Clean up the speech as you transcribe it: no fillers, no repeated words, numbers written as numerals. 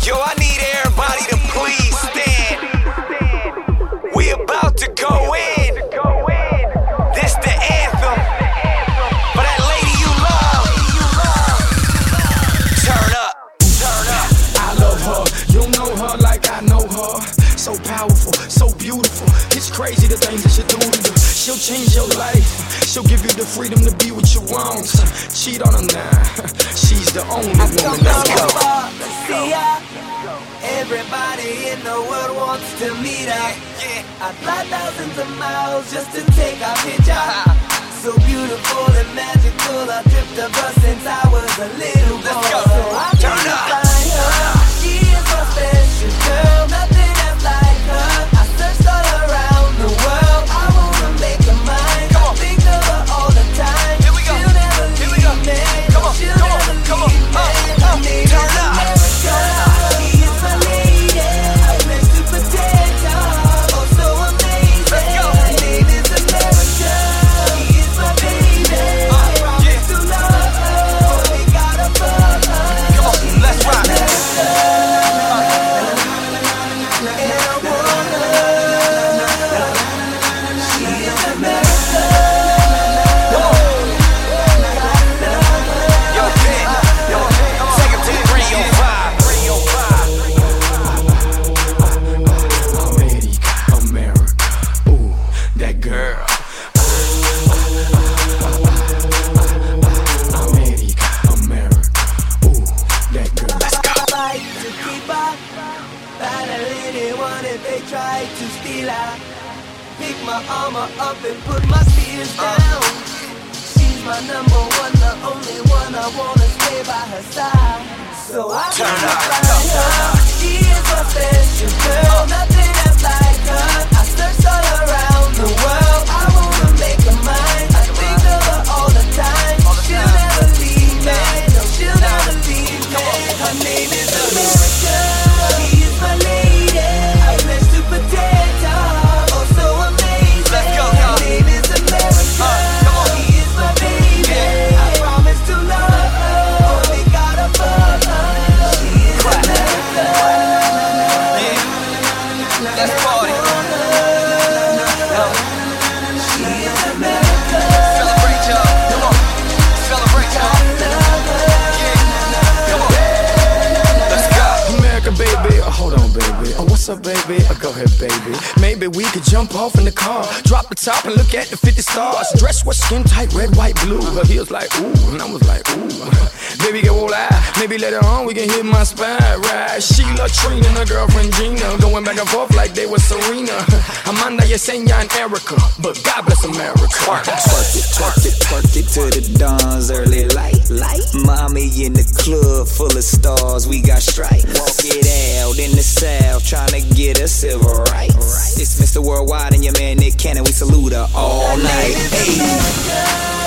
Yo, I need everybody to please stand. We about to go in. This the anthem for that lady you love. Turn up, turn up. I love her, you know her like I know her. So powerful, so beautiful. It's crazy the things that she do to you. She'll change your life. She'll give you the freedom to be what you want. Cheat on her now. She's the only woman. Let's go. Everybody in the world wants to meet her. I fly thousands of miles just to take a picture. So beautiful and magical, I tripped the bus since I was a little boy. So I can't find her. She is my special girl, nothing else like her. I searched all around the world, I wanna make her mine. I think of her all the time. She'll never leave me. She'll never leave me. Her name is America. She is my lady. I pledge to protect her. Oh, so amazing. Her name is America. She is my baby. I promise to love her. Only got above her. Come on, let's rock. Pick my armor up and put my spears down. She's my number one, the only one I wanna stay by her side. So I turn up. She is my special girl, nothing else like her. I searched all around the world, I wanna make her mine. I think of her all the time. She'll never leave me, no, she'll never leave me. Her name is America. She is my lady. I pledge to protect her. Oh, so amazing. Let's go, her name is America. She is my baby. I promise to love her. Only got above her. She is America. Yeah, let's party. She is America. Celebrate y'all. Come on, celebrate y'all. Yeah, come on. Let's go. America, baby. Oh, hold on, baby. Oh, what's up, baby? Oh, go ahead, baby. Maybe we could jump off in the car, drop the top and look at the 50 stars. Dress was skin tight, red, white, blue. Her heels like ooh, and I was like ooh. Baby, get all out. Maybe later on we can hit my spine. Right? Sheila, Trina, and her girlfriend Gina, going back and forth like they were Serena. Amanda, Yesenia, and Erica. But God bless America. Twerk it, twerk it, twerk it to the dawn's early light. Mommy in the club full of stars, we got stripes. Walk it out in the south, tryna get a civil rights. It's Mr. Worldwide and your man Nick Cannon, we salute her all night. Hey.